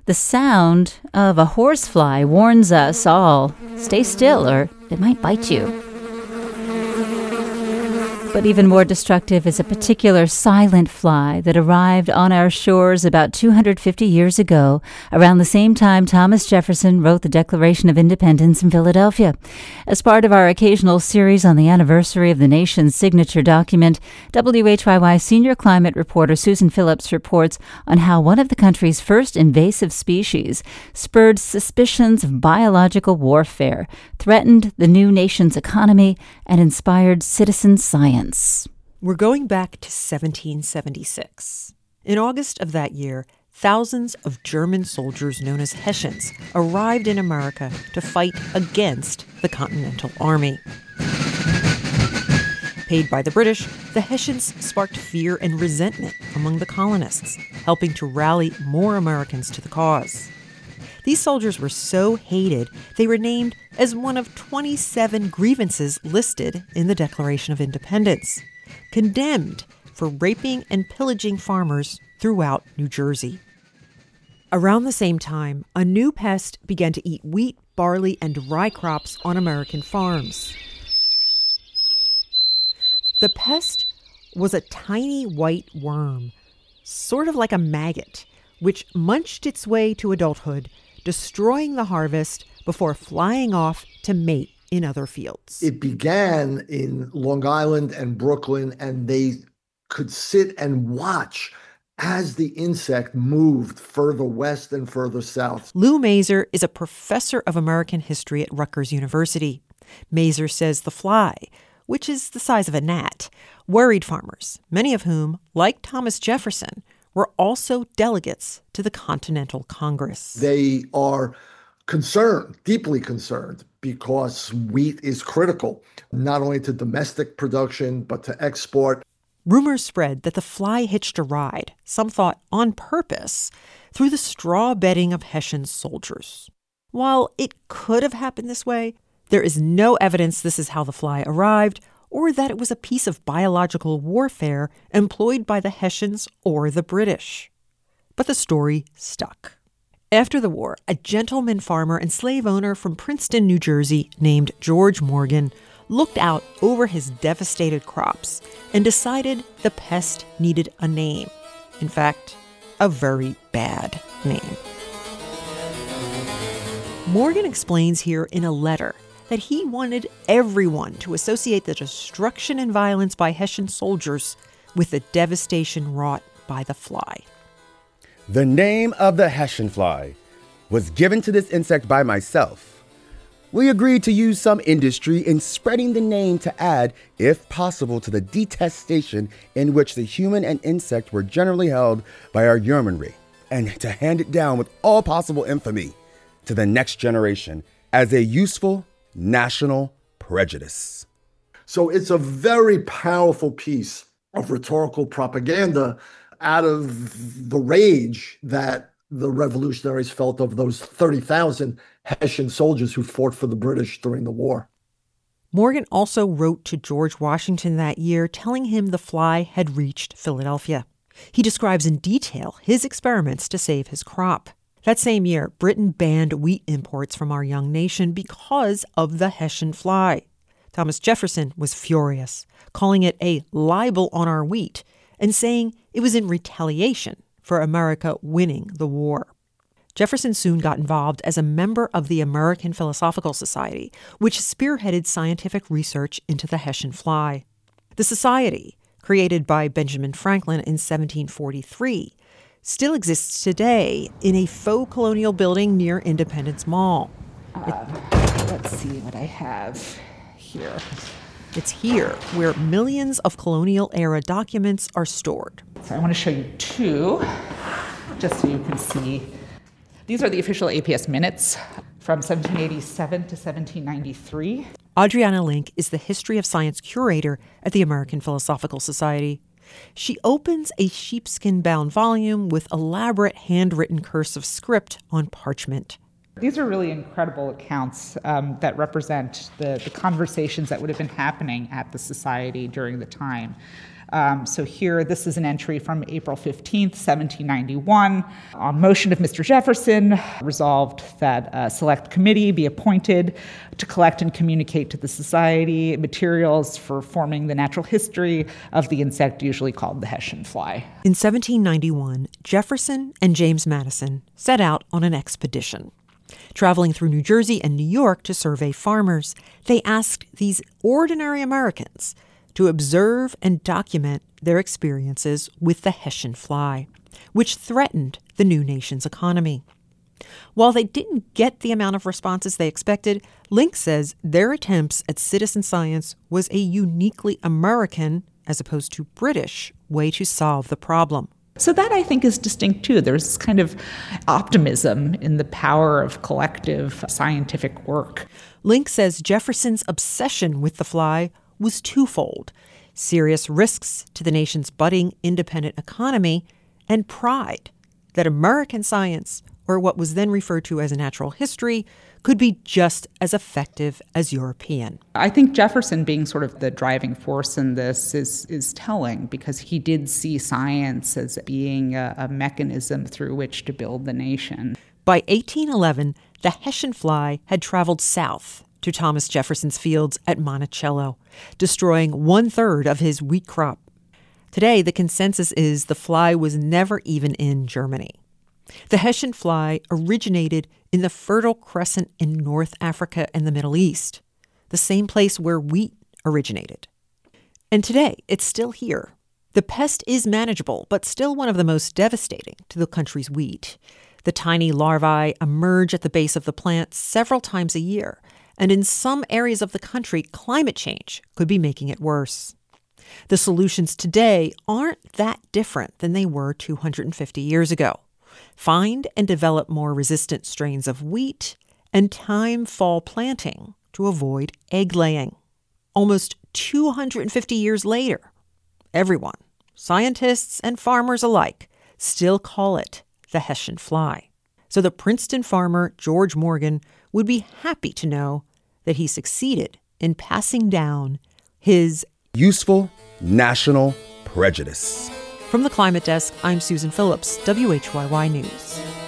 The sound of a horsefly warns us all, stay still or it might bite you. But even more destructive is a particular silent fly that arrived on our shores about 250 years ago, around the same time Thomas Jefferson wrote the Declaration of Independence in Philadelphia. As part of our occasional series on the anniversary of the nation's signature document, WHYY senior climate reporter Susan Phillips reports on how one of the country's first invasive species spurred suspicions of biological warfare, threatened the new nation's economy, and inspired citizen science. We're going back to 1776. In August of that year, thousands of German soldiers known as Hessians arrived in America to fight against the Continental Army. Paid by the British, the Hessians sparked fear and resentment among the colonists, helping to rally more Americans to the cause. These soldiers were so hated, they were named as one of 27 grievances listed in the Declaration of Independence, condemned for raping and pillaging farmers throughout New Jersey. Around the same time, a new pest began to eat wheat, barley, and rye crops on American farms. The pest was a tiny white worm, sort of like a maggot, which munched its way to adulthood, destroying the harvest before flying off to mate in other fields. It began in Long Island and Brooklyn, and they could sit and watch as the insect moved further west and further south. Lou Mazer is a professor of American history at Rutgers University. Mazer says the fly, which is the size of a gnat, worried farmers, many of whom, like Thomas Jefferson, were also delegates to the Continental Congress. They are concerned, deeply concerned, because wheat is critical, not only to domestic production, but to export. Rumors spread that the fly hitched a ride, some thought on purpose, through the straw bedding of Hessian soldiers. While it could have happened this way, there is no evidence this is how the fly arrived, or that it was a piece of biological warfare employed by the Hessians or the British. But the story stuck. After the war, a gentleman farmer and slave owner from Princeton, New Jersey, named George Morgan, looked out over his devastated crops and decided the pest needed a name. In fact, a very bad name. Morgan explains here in a letter that he wanted everyone to associate the destruction and violence by Hessian soldiers with the devastation wrought by the fly. The name of the Hessian fly was given to this insect by myself. We agreed to use some industry in spreading the name to add, if possible, to the detestation in which the human and insect were generally held by our yeomanry, and to hand it down with all possible infamy to the next generation as a useful national prejudice. So it's a very powerful piece of rhetorical propaganda out of the rage that the revolutionaries felt of those 30,000 Hessian soldiers who fought for the British during the war. Morgan also wrote to George Washington that year, telling him the fly had reached Philadelphia. He describes in detail his experiments to save his crop. That same year, Britain banned wheat imports from our young nation because of the Hessian fly. Thomas Jefferson was furious, calling it a libel on our wheat and saying it was in retaliation for America winning the war. Jefferson soon got involved as a member of the American Philosophical Society, which spearheaded scientific research into the Hessian fly. The society, created by Benjamin Franklin in 1743, still exists today in a faux colonial building near Independence Mall. Let's see what I have here. It's here where millions of colonial-era documents are stored. So I want to show you two, just so you can see. These are the official APS minutes from 1787 to 1793. Adriana Link is the History of Science curator at the American Philosophical Society. She opens a sheepskin-bound volume with elaborate handwritten cursive script on parchment. These are really incredible accounts that represent the conversations that would have been happening at the society during the time. So here, this is an entry from April 15th, 1791. On motion of Mr. Jefferson, resolved that a select committee be appointed to collect and communicate to the society materials for forming the natural history of the insect usually called the Hessian fly. In 1791, Jefferson and James Madison set out on an expedition. Traveling through New Jersey and New York to survey farmers, they asked these ordinary Americans to observe and document their experiences with the Hessian fly, which threatened the new nation's economy. While they didn't get the amount of responses they expected, Link says their attempts at citizen science was a uniquely American, as opposed to British, way to solve the problem. So that, I think, is distinct, too. There's this kind of optimism in the power of collective scientific work. Link says Jefferson's obsession with the fly was twofold: serious risks to the nation's budding independent economy and pride that American science, or what was then referred to as natural history, could be just as effective as European. I think Jefferson being sort of the driving force in this is telling, because he did see science as being a mechanism through which to build the nation. By 1811, the Hessian fly had traveled south to Thomas Jefferson's fields at Monticello, destroying 1/3 of his wheat crop. Today, the consensus is the fly was never even in Germany. The Hessian fly originated in the Fertile Crescent in North Africa and the Middle East, the same place where wheat originated. And today, it's still here. The pest is manageable, but still one of the most devastating to the country's wheat. The tiny larvae emerge at the base of the plant several times a year, and in some areas of the country, climate change could be making it worse. The solutions today aren't that different than they were 250 years ago. Find and develop more resistant strains of wheat and time fall planting to avoid egg laying. Almost 250 years later, everyone, scientists and farmers alike, still call it the Hessian fly. So the Princeton farmer George Morgan would be happy to know that he succeeded in passing down his useful national prejudice. From the Climate Desk, I'm Susan Phillips, WHYY News.